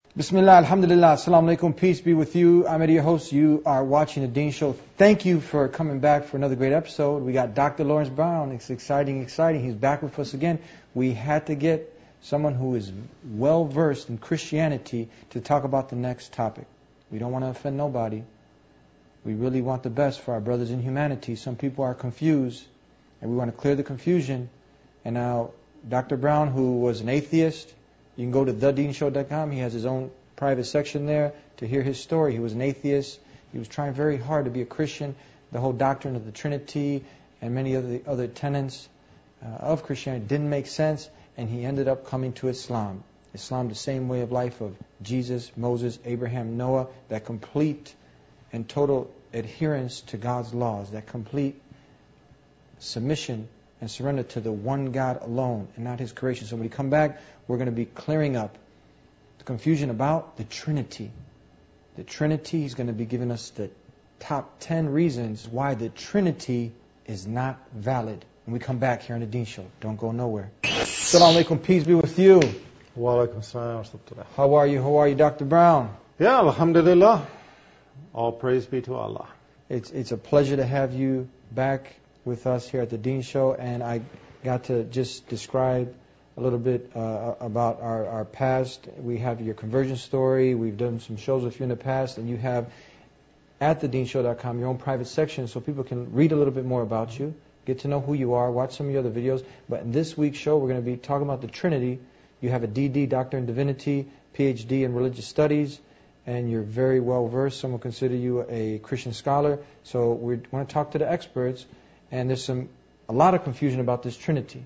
Bismillah, alhamdulillah, assalamu alaikum, peace be with you. I'm Eddie, your host. You are watching The Dean Show. Thank you for coming back for another great episode. We got Dr. Lawrence Brown. It's exciting. He's back with us again. We had to get someone who is well versed in Christianity to talk about the next topic. We don't want to offend nobody. We really want the best for our brothers in humanity. Some people are confused, and we want to clear the confusion. And now, Dr. Brown, who was an atheist, you can go to thedeanshow.com. He has his own private section there to hear his story. He was an atheist. He was trying very hard to be a Christian. The whole doctrine of the Trinity and many of the other tenets of Christianity didn't make sense, and he ended up coming to Islam. Islam, the same way of life of Jesus, Moses, Abraham, Noah, that complete and total adherence to God's laws, that complete submission and surrender to the one God alone and not His creation. So when we come back, we're going to be clearing up the confusion about the Trinity. The Trinity, he's going to be giving us the top 10 reasons why the Trinity is not valid. When we come back here on The Dean Show, don't go nowhere. Assalamu alaikum, peace be with you. Wa alaikum salam. How are you, Dr. Brown? Yeah, alhamdulillah. All praise be to Allah. It's a pleasure to have you back with us here at The Dean Show, and I got to just describe a little bit about our past. We have your conversion story. We've done some shows with you in the past, and you have at thedeanshow.com your own private section so people can read a little bit more about you, get to know who you are, watch some of your other videos. But in this week's show, we're going to be talking about the Trinity. You have a DD, Doctor in Divinity, PhD in Religious Studies, and you're very well versed. Some will consider you a Christian scholar. So we want to talk to the experts, and there's a lot of confusion about this Trinity.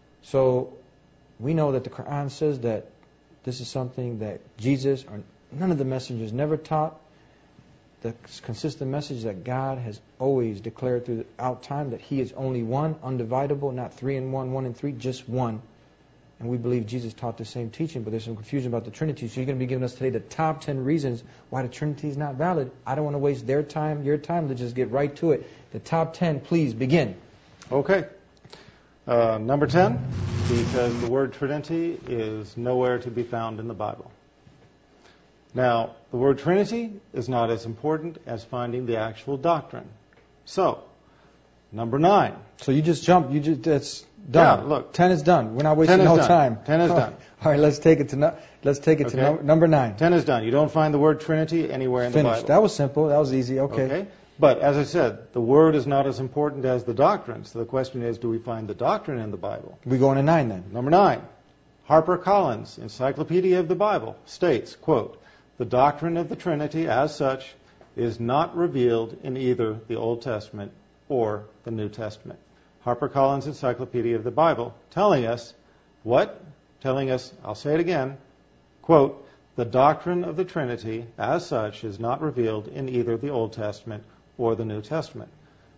So we know that the Quran says that this is something that Jesus or none of the messengers never taught. The consistent message that God has always declared throughout time, that He is only one, undividable, not 3 in 1, 1 in 3, just one. And we believe Jesus taught the same teaching, but there's some confusion about the Trinity. So you're going to be giving us today the top 10 reasons why the Trinity is not valid. I don't want to waste their time, your time. Let's just get right to it. The top 10, please begin. Okay. Number 10, because the word Trinity is nowhere to be found in the Bible. Now, the word Trinity is not as important as finding the actual doctrine. So, number 9. So you just jumped. That's done. Yeah, look. 10 is done. We're not wasting no time. 10 is done. All right, let's take it to number 9. 10 is done. You don't find the word Trinity anywhere in the Bible. That was simple. That was easy. Okay. But as I said, the word is not as important as the doctrine. So the question is, do we find the doctrine in the Bible? We go into 9 then. Number 9. HarperCollins, Encyclopedia of the Bible, states, quote, "The doctrine of the Trinity as such is not revealed in either the Old Testament or the New Testament." HarperCollins, Encyclopedia of the Bible, telling us what? Telling us, I'll say it again, quote, "The doctrine of the Trinity as such is not revealed in either the Old Testament or the New Testament."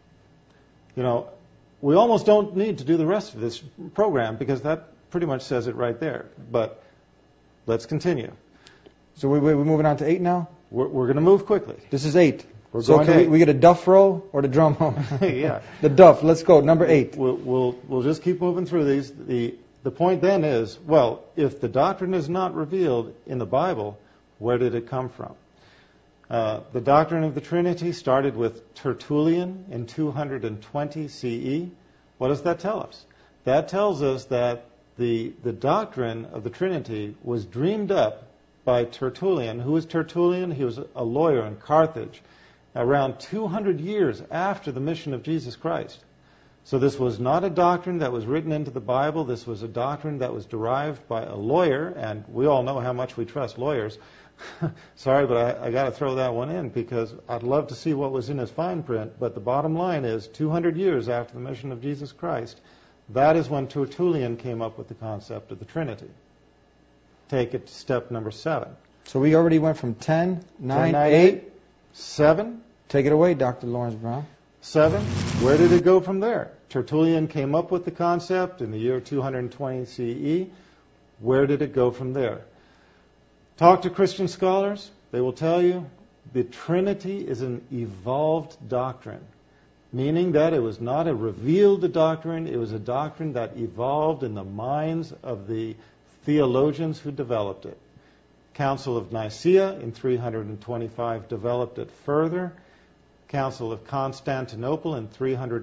You know, we almost don't need to do the rest of this program because that pretty much says it right there. But let's continue. So we're moving on to 8 now? We're going to move quickly. This is 8. So we get a duff roll or the drum roll? Yeah. The duff. Let's go. Number 8. We'll just keep moving through these. The point then is, well, if the doctrine is not revealed in the Bible, where did it come from? The doctrine of the Trinity started with Tertullian in 220 CE. What does that tell us? That tells us that the doctrine of the Trinity was dreamed up by Tertullian. Who was Tertullian? He was a lawyer in Carthage around 200 years after the mission of Jesus Christ. So this was not a doctrine that was written into the Bible. This was a doctrine that was derived by a lawyer, and we all know how much we trust lawyers. Sorry, but I got to throw that one in because I'd love to see what was in his fine print, but the bottom line is 200 years after the mission of Jesus Christ, that is when Tertullian came up with the concept of the Trinity. Take it to step number 7. So we already went from 10, 9, 8. 7. Take it away, Dr. Lawrence Brown. 7. Where did it go from there? Tertullian came up with the concept in the year 220 CE. Where did it go from there? Talk to Christian scholars. They will tell you the Trinity is an evolved doctrine, meaning that it was not a revealed doctrine. It was a doctrine that evolved in the minds of the theologians who developed it. Council of Nicaea in 325 developed it further. Council of Constantinople in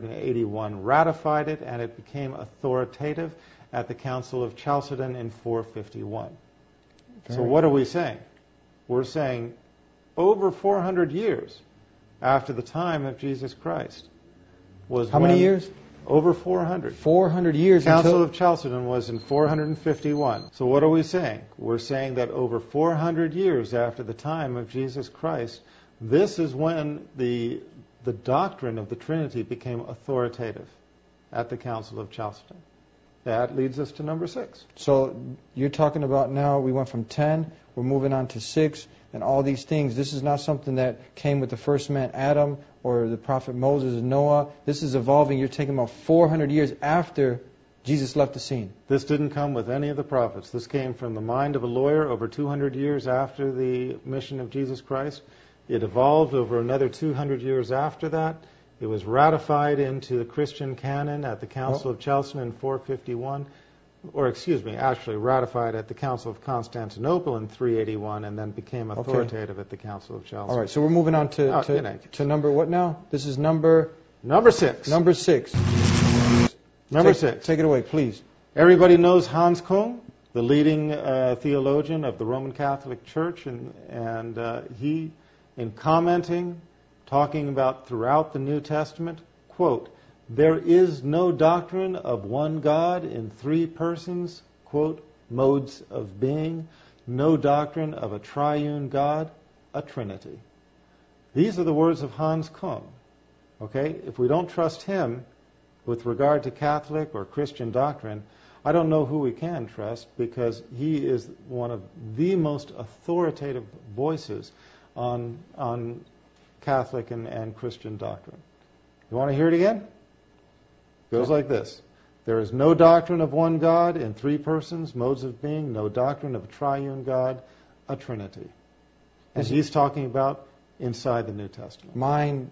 381 ratified it, and it became authoritative at the Council of Chalcedon in 451. So what are we saying? We're saying over 400 years after the time of Jesus Christ was How many years? Over 400. 400 years. Council of Chalcedon was in 451. So what are we saying? We're saying that over 400 years after the time of Jesus Christ, this is when the doctrine of the Trinity became authoritative at the Council of Chalcedon. That leads us to number 6. So you're talking about now we went from 10, we're moving on to 6, and all these things. This is not something that came with the first man, Adam, or the prophet Moses and Noah. This is evolving. You're taking about 400 years after Jesus left the scene. This didn't come with any of the prophets. This came from the mind of a lawyer over 200 years after the mission of Jesus Christ. It evolved over another 200 years after that. It was ratified into the Christian canon at the Council of Chalcedon in 451. Actually ratified at the Council of Constantinople in 381 and then became authoritative at the Council of Chalcedon. All right, so we're moving on to number what now? This is number 6. Number 6. Number 6. Take it away, please. Everybody knows Hans Küng, the leading theologian of the Roman Catholic Church, and he, in commenting, talking about throughout the New Testament, quote, "There is no doctrine of one God in 3 persons," quote, "modes of being, no doctrine of a triune God, a Trinity." These are the words of Hans Küng. Okay? If we don't trust him with regard to Catholic or Christian doctrine, I don't know who we can trust, because he is one of the most authoritative voices on Catholic and Christian doctrine. You want to hear it again? Goes like this. There is no doctrine of one God in 3 persons, modes of being, no doctrine of a triune God, a Trinity. And he's talking about inside the New Testament.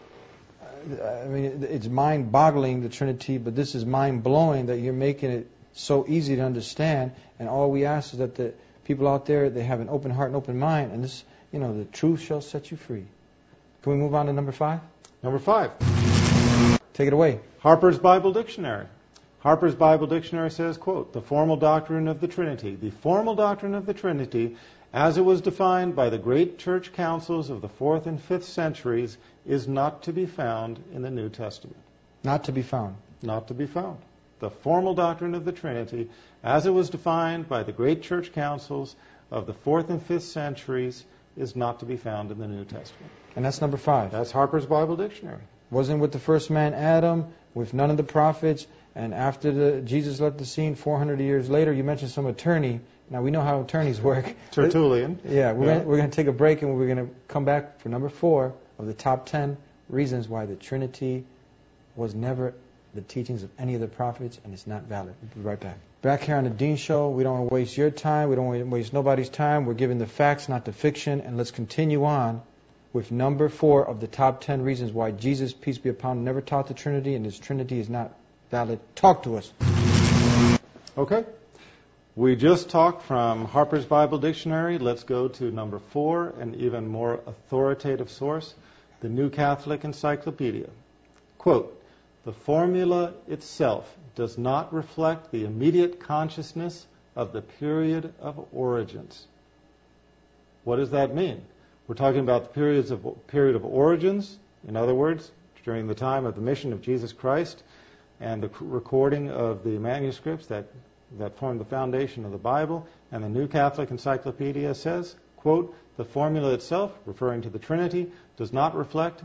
It's mind-boggling, the Trinity, but this is mind-blowing that you're making it so easy to understand, and all we ask is that the people out there, they have an open heart and open mind, and this, the truth shall set you free. Can we move on to number 5? Number 5. Take it away. Harper's Bible Dictionary. Harper's Bible Dictionary says, quote, "The formal doctrine of the Trinity. The formal doctrine of the Trinity, as it was defined by the great church councils of the 4th and 5th centuries, is not to be found in the New Testament." Not to be found. Not to be found. The formal doctrine of the Trinity, as it was defined by the great church councils of the 4th and 5th centuries, is not to be found in the New Testament. And that's number 5. That's Harper's Bible Dictionary. Wasn't with the first man, Adam, with none of the prophets, and after Jesus left the scene 400 years later, you mentioned some attorney. Now, we know how attorneys work. Tertullian. Yeah, we're going to take a break, and we're going to come back for number 4 of the top 10 reasons why the Trinity was never the teachings of any of the prophets, and it's not valid. We'll be right back. Back here on the Dean Show, we don't want to waste your time. We don't want to waste nobody's time. We're giving the facts, not the fiction, and let's continue on with number 4 of the top 10 reasons why Jesus, peace be upon him, never taught the Trinity, and his Trinity is not valid. Talk to us. Okay. We just talked from Harper's Bible Dictionary. Let's go to number 4, an even more authoritative source, the New Catholic Encyclopedia. Quote, "The formula itself does not reflect the immediate consciousness of the period of origins." What does that mean? We're talking about the period of origins, in other words, during the time of the mission of Jesus Christ and the recording of the manuscripts that form the foundation of the Bible. And the New Catholic Encyclopedia says, quote, "The formula itself, referring to the Trinity, does not reflect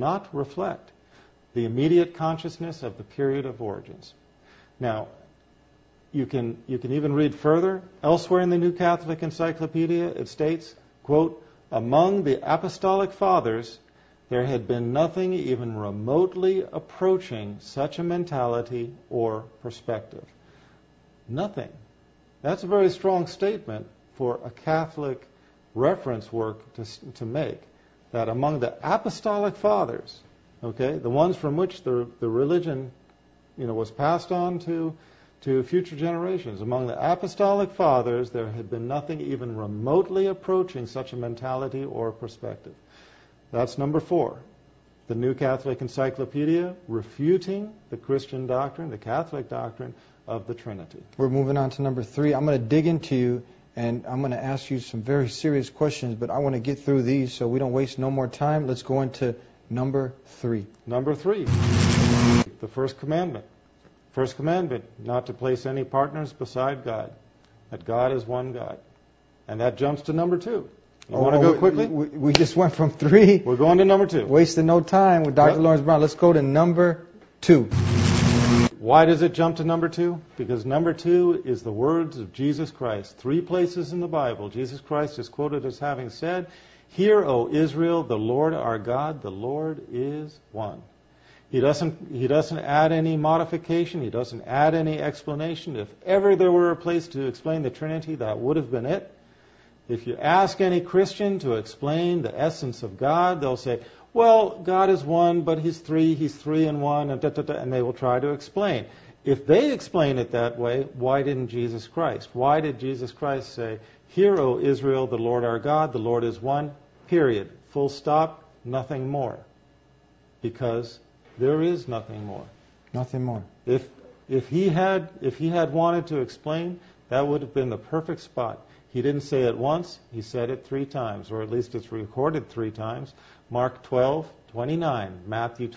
the immediate consciousness of the period of origins." Now, you can even read further. Elsewhere in the New Catholic Encyclopedia, it states, quote, "Among the apostolic fathers, there had been nothing even remotely approaching such a mentality or perspective." Nothing. That's a very strong statement for a Catholic reference work to make, that among the apostolic fathers, okay, the ones from which the religion was passed on to to future generations. Among the apostolic fathers, there had been nothing even remotely approaching such a mentality or perspective. That's number 4. The New Catholic Encyclopedia refuting the Christian doctrine, the Catholic doctrine of the Trinity. We're moving on to number 3. I'm going to dig into you, and I'm going to ask you some very serious questions, but I want to get through these so we don't waste no more time. Let's go into number 3. Number 3, the first commandment. First commandment, not to place any partners beside God, that God is one God. And that jumps to number 2. You want to go quickly? We just went from 3. We're going to number 2. Wasting no time with Dr. Lawrence Brown. Let's go to number 2. Why does it jump to number 2? Because number 2 is the words of Jesus Christ. 3 places in the Bible, Jesus Christ is quoted as having said, "Hear, O Israel, the Lord our God, the Lord is one." He doesn't add any modification. He doesn't add any explanation. If ever there were a place to explain the Trinity, that would have been it. If you ask any Christian to explain the essence of God, they'll say, well, God is one, but He's three in one, and and they will try to explain. If they explain it that way, why didn't Jesus Christ? Why did Jesus Christ say, "Hear, O Israel, the Lord our God, the Lord is one, period, full stop, nothing more"? Because there is nothing more. Nothing more. If he had wanted to explain, that would have been the perfect spot. He didn't say it once, he said it 3 times, or at least it's recorded 3 times. Mark 12:29, Matthew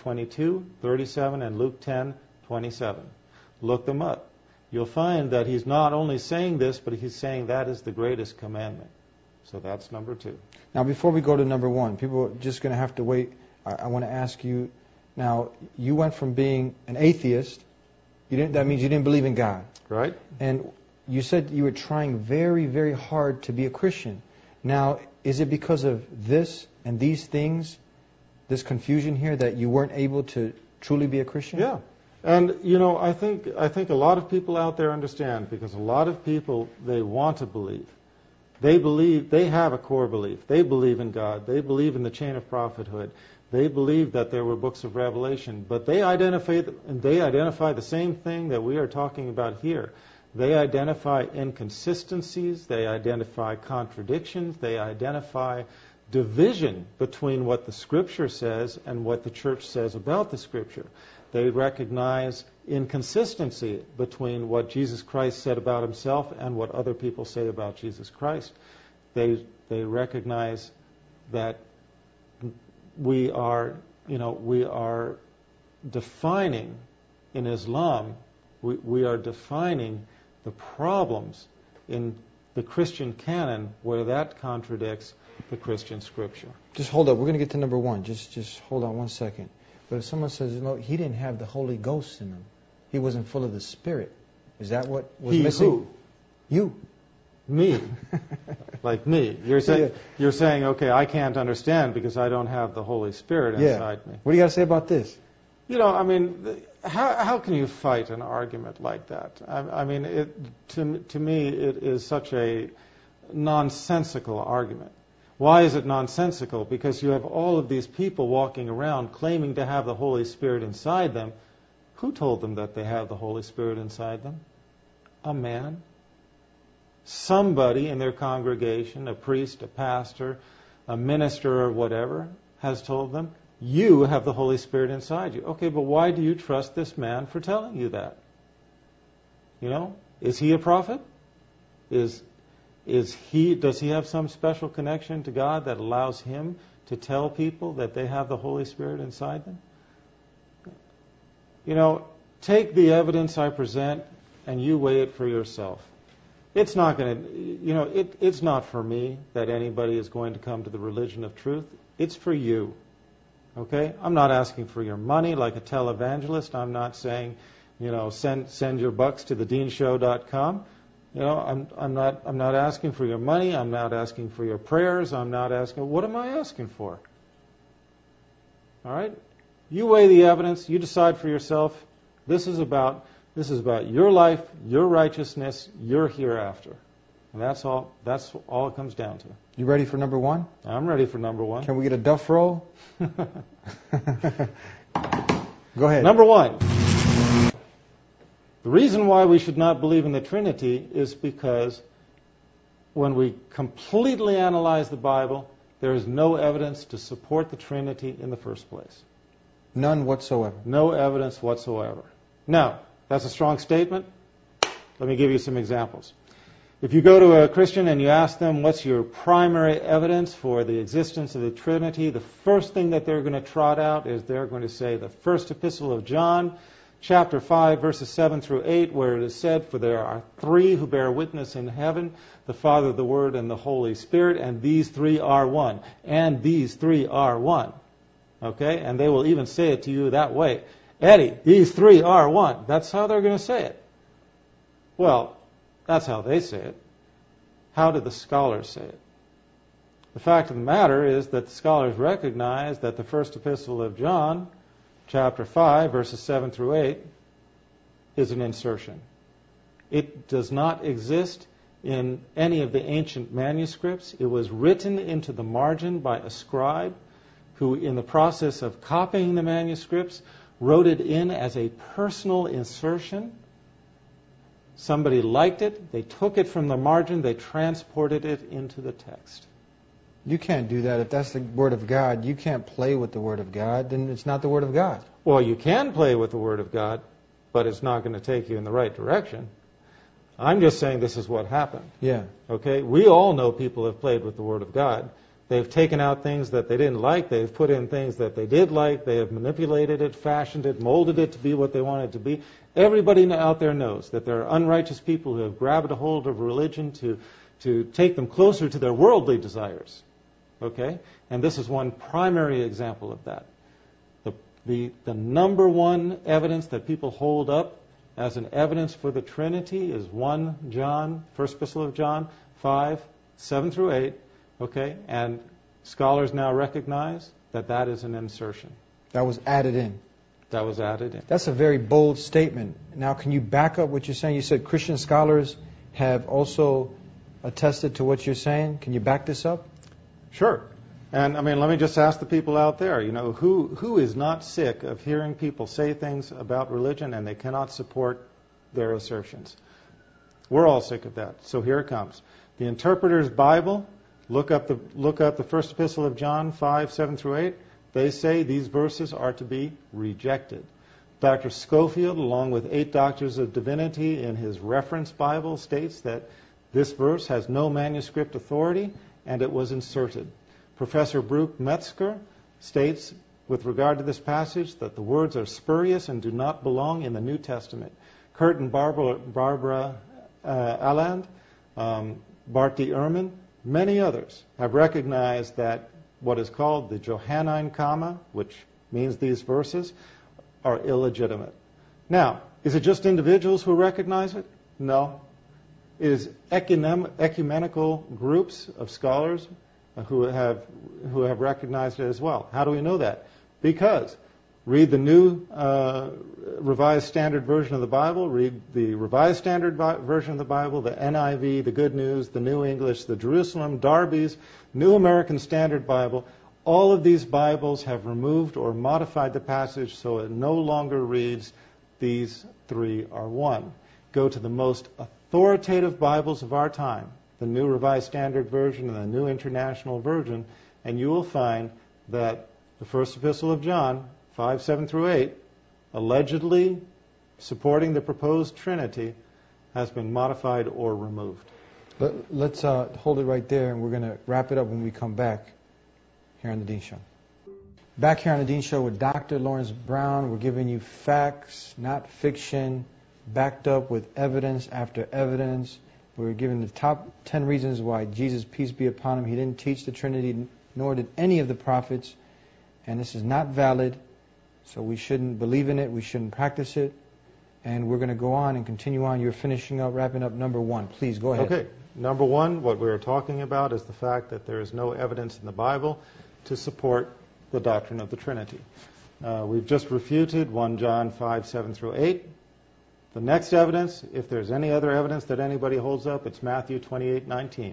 22:37, and Luke 10:27. Look them up. You'll find that he's not only saying this, but he's saying that is the greatest commandment. So that's number 2. Now, before we go to number 1, people are just going to have to wait. I want to ask you, now, you went from being an atheist, that means you didn't believe in God. Right. And you said you were trying very, very hard to be a Christian. Now, is it because of this and these things, this confusion here, that you weren't able to truly be a Christian? Yeah. And, I think a lot of people out there understand, because a lot of people, they want to believe. They have a core belief. They believe in God. They believe in the chain of prophethood. They believe that there were books of Revelation. But they identify the same thing that we are talking about here. They identify inconsistencies. They identify contradictions. They identify division between what the Scripture says and what the church says about the Scripture. They recognize inconsistency between what Jesus Christ said about Himself and what other people say about Jesus Christ. They recognize that we are defining in Islam, we are defining the problems in the Christian canon where that contradicts the Christian Scripture. Just hold up. We're going to get to number 1. Just hold on one second. But if someone says, he didn't have the Holy Ghost in him, he wasn't full of the Spirit, is that what was missing? Who? You. Me. Like me. You're saying, okay, I can't understand because I don't have the Holy Spirit inside me. What do you got to say about this? How can you fight an argument like that? To me, it is such a nonsensical argument. Why is it nonsensical? Because you have all of these people walking around claiming to have the Holy Spirit inside them. Who told them that they have the Holy Spirit inside them? A man. Somebody in their congregation, a priest, a pastor, a minister, or whatever, has told them, you have the Holy Spirit inside you. Okay, but why do you trust this man for telling you that? Is he a prophet? Does he have some special connection to God that allows him to tell people that they have the Holy Spirit inside them? Take the evidence I present and you weigh it for yourself. It's not it's not for me that anybody is going to come to the religion of truth. It's for you. Okay? I'm not asking for your money like a televangelist. I'm not saying, send your bucks to thedeanshow.com. I'm not asking for your money. I'm not asking for your prayers. I'm not asking. What am I asking for? All right? You weigh the evidence. You decide for yourself. This is about your life, your righteousness, your hereafter. And that's all it comes down to. You ready for number 1? I'm ready for number 1. Can we get a duff roll? Go ahead. Number 1. The reason why we should not believe in the Trinity is because when we completely analyze the Bible, there is no evidence to support the Trinity in the first place. None whatsoever. No evidence whatsoever. Now, that's a strong statement. Let me give you some examples. If you go to a Christian and you ask them what's your primary evidence for the existence of the Trinity, the first thing that they're going to trot out is they're going to say the first epistle of John, chapter 5, verses 7 through 8, where it is said, "For there are three who bear witness in heaven, the Father, the Word, and the Holy Spirit, and these three are one." And these three are one. Okay? And they will even say it to you that way. "Eddie, these three are one." That's how they're going to say it. Well, that's how they say it. How do the scholars say it? The fact of the matter is that the scholars recognize that the first epistle of John, chapter 5, verses 7 through 8, is an insertion. It does not exist in any of the ancient manuscripts. It was written into the margin by a scribe who, in the process of copying the manuscripts, wrote it in as a personal insertion. Somebody liked it, they took it from the margin, they transported it into the text. You can't do that. If that's the Word of God, you can't play with the Word of God, then it's not the Word of God. Well, you can play with the Word of God, but it's not going to take you in the right direction. I'm just saying this is what happened. Yeah. Okay? We all know people have played with the Word of God. They've taken out things that they didn't like. They've put in things that they did like. They have manipulated it, fashioned it, molded it to be what they want it to be. Everybody out there knows that there are unrighteous people who have grabbed a hold of religion to take them closer to their worldly desires. Okay? And this is one primary example of that. The number one evidence that people hold up as an evidence for the Trinity is 1 John, first epistle of John, 5, 7 through 8. Okay? And scholars now recognize that that is an insertion. That was added in. That was added in. That's a very bold statement. Now, can you back up what you're saying? You said Christian scholars have also attested to what you're saying. Can you back this up? Sure. And, let me just ask the people out there, who is not sick of hearing people say things about religion and they cannot support their assertions? We're all sick of that. So here it comes. The Interpreter's Bible, look up the first epistle of John, 5, 7 through 8. They say these verses are to be rejected. Dr. Schofield, along with 8 doctors of divinity in his reference Bible, states that this verse has no manuscript authority and it was inserted. Professor Bruce Metzger states with regard to this passage that the words are spurious and do not belong in the New Testament. Kurt and Barbara Aland, Barty Ehrman, many others have recognized that what is called the Johannine comma, which means these verses, are illegitimate. Now, is it just individuals who recognize it? No. It is ecumenical groups of scholars who have recognized it as well. How do we know that? Because read the New Revised Standard Version of the Bible, read the Revised Standard Version of the Bible, the NIV, the Good News, the New English, the Jerusalem, Darby's, New American Standard Bible. All of these Bibles have removed or modified the passage so it no longer reads, "These three are one." Go to the most authoritative Bibles of our time, the New Revised Standard Version and the New International Version, and you will find that the first epistle of John, 5, 7 through 8, allegedly supporting the proposed Trinity, has been modified or removed. Let's hold it right there, and we're going to wrap it up when we come back here on The Dean Show. Back here on The Dean Show with Dr. Lawrence Brown. We're giving you facts, not fiction, backed up with evidence after evidence. We're giving the top 10 reasons why Jesus, peace be upon him, he didn't teach the Trinity, nor did any of the prophets. And this is not valid, so we shouldn't believe in it, we shouldn't practice it. And we're going to go on and continue on. You're finishing up, wrapping up number 1. Please, go ahead. Okay. Number 1, what we're talking about is the fact that there is no evidence in the Bible to support the doctrine of the Trinity. We've just refuted 1 John 5, 7 through 8. The next evidence, if there's any other evidence that anybody holds up, it's Matthew 28:19.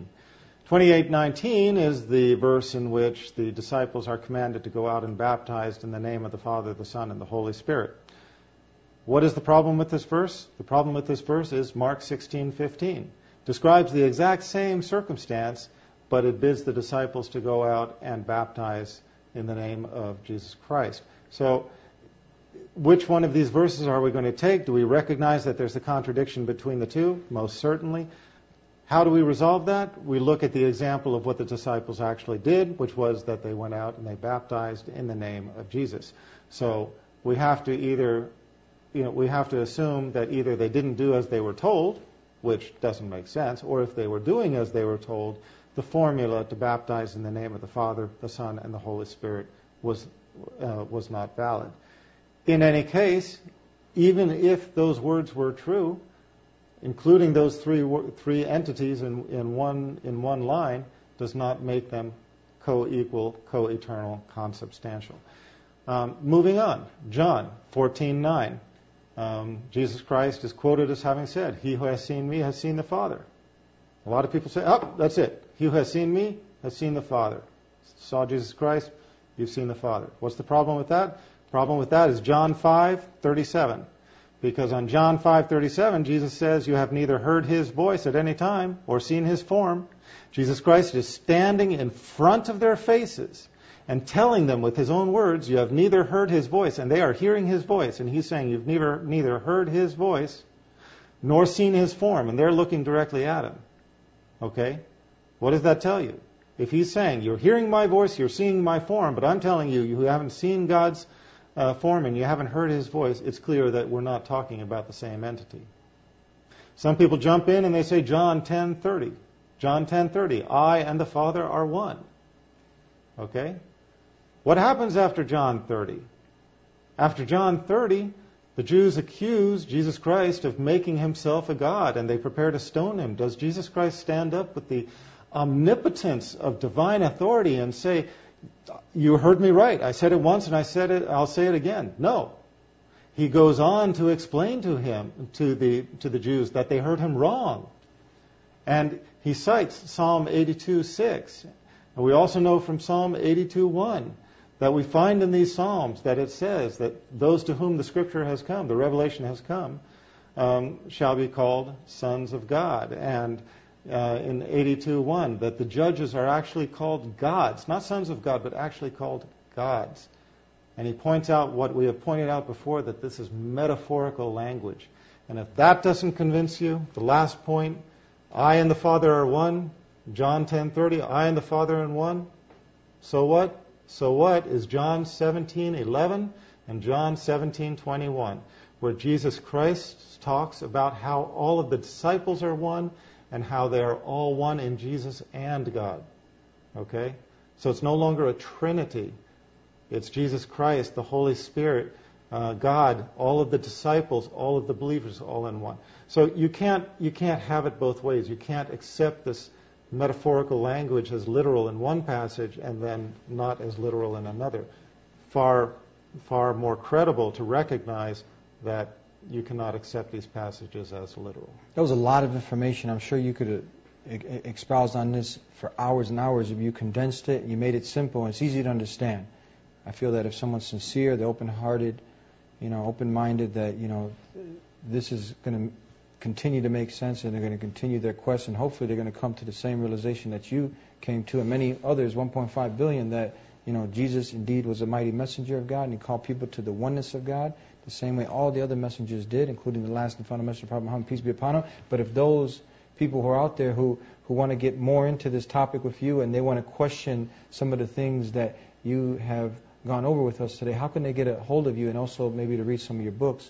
28:19 is the verse in which the disciples are commanded to go out and baptize in the name of the Father, the Son, and the Holy Spirit. What is the problem with this verse? The problem with this verse is Mark 16:15. Describes the exact same circumstance, but it bids the disciples to go out and baptize in the name of Jesus Christ. So, which one of these verses are we going to take? Do we recognize that there's a contradiction between the two? Most certainly. How do we resolve that? We look at the example of what the disciples actually did, which was that they went out and they baptized in the name of Jesus. So we have to we have to assume that either they didn't do as they were told, which doesn't make sense, or if they were doing as they were told, the formula to baptize in the name of the Father, the Son, and the Holy Spirit was not valid. In any case, even if those words were true, including those three entities in one line, does not make them co-equal, co-eternal, consubstantial. Moving on, John 14:9. Jesus Christ is quoted as having said, "He who has seen me has seen the Father." A lot of people say, "Oh, that's it. He who has seen me has seen the Father." Saw Jesus Christ, you've seen the Father. What's the problem with that? The problem with that is John 5:37. Because on John 5:37, Jesus says, "You have neither heard his voice at any time or seen his form." Jesus Christ is standing in front of their faces and telling them with his own words, "You have neither heard his voice," and they are hearing his voice, and he's saying, "You've neither heard his voice nor seen his form," and they're looking directly at him. Okay? What does that tell you? If he's saying, "You're hearing my voice, you're seeing my form," but I'm telling you, you haven't seen God's form and you haven't heard his voice, it's clear that we're not talking about the same entity. Some people jump in and they say John 10:30. John 10:30, "I and the Father are one." Okay? What happens after John 30? After John 30, the Jews accuse Jesus Christ of making himself a god, and they prepare to stone him. Does Jesus Christ stand up with the omnipotence of divine authority and say, "You heard me right. I said it once and I'll say it again"? No. He goes on to explain to the Jews that they heard him wrong. And he cites Psalm 82:6. And we also know from Psalm 82:1 that we find in these Psalms that it says that those to whom the Scripture has come, the revelation has come, shall be called sons of God. And in 82:1, that the judges are actually called gods, not sons of God, but actually called gods. And he points out what we have pointed out before, that this is metaphorical language. And if that doesn't convince you, the last point, "I and the Father are one," John 10:30, "I and the Father are one." So what? So what is John 17:11 and John 17:21, where Jesus Christ talks about how all of the disciples are one, and how they are all one in Jesus and God. Okay? So it's no longer a trinity. It's Jesus Christ, the Holy Spirit, God, all of the disciples, all of the believers, all in one. So you can't have it both ways. You can't accept this metaphorical language as literal in one passage and then not as literal in another. Far more credible to recognize that you cannot accept these passages as literal. That was a lot of information. I'm sure you could expound on this for hours and hours if you condensed it, you made it simple, and it's easy to understand. I feel that if someone's sincere, they're open-hearted, open-minded, that, this is going to continue to make sense, and they're going to continue their quest, and hopefully they're going to come to the same realization that you came to, and many others, 1.5 billion, that, Jesus indeed was a mighty messenger of God, and he called people to the oneness of God, the same way all the other messengers did, including the last and final messenger of Prophet Muhammad, peace be upon him. But if those people who are out there who want to get more into this topic with you, and they want to question some of the things that you have gone over with us today, how can they get a hold of you, and also maybe to read some of your books?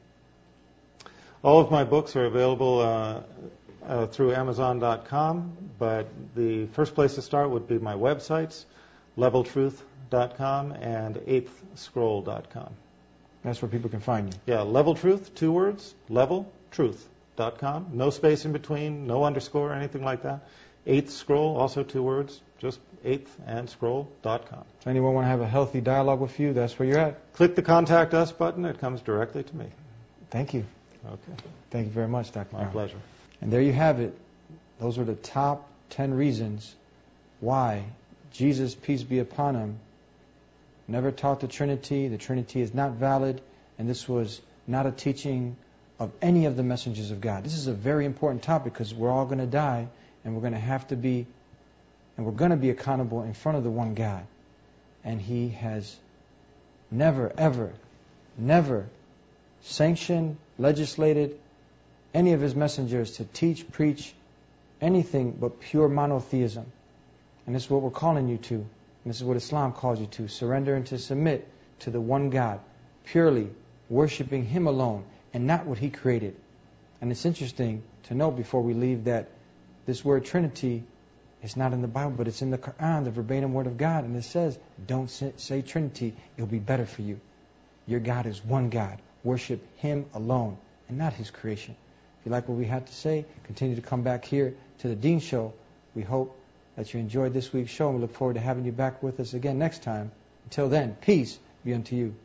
All of my books are available through Amazon.com, but the first place to start would be my websites, leveltruth.com and eighthscroll.com. That's where people can find you. Yeah, Level Truth, 2 words, leveltruth.com. No space in between, no underscore, anything like that. Eighth Scroll, also 2 words, just eighth and scroll.com. So anyone want to have a healthy dialogue with you, that's where you're at. Click the Contact Us button, it comes directly to me. Thank you. Okay. Thank you very much, Dr. My Brown. pleasure. And there you have it. Those are the top 10 reasons why Jesus, peace be upon him, never taught the Trinity. The Trinity is not valid. And this was not a teaching of any of the messengers of God. This is a very important topic because we're all going to die, and we're going to have to be, and we're going to be accountable in front of the one God. And He has never, ever, never sanctioned, legislated any of His messengers to teach, preach anything but pure monotheism. And this is what we're calling you to. And this is what Islam calls you to. Surrender and to submit to the one God, purely worshiping Him alone and not what He created. And it's interesting to note before we leave that this word Trinity is not in the Bible, but it's in the Quran, the verbatim word of God. And it says, don't say Trinity, it'll be better for you. Your God is one God. Worship Him alone and not His creation. If you like what we had to say, continue to come back here to the Deen Show. We hope that you enjoyed this week's show, and we look forward to having you back with us again next time. Until then, peace be unto you.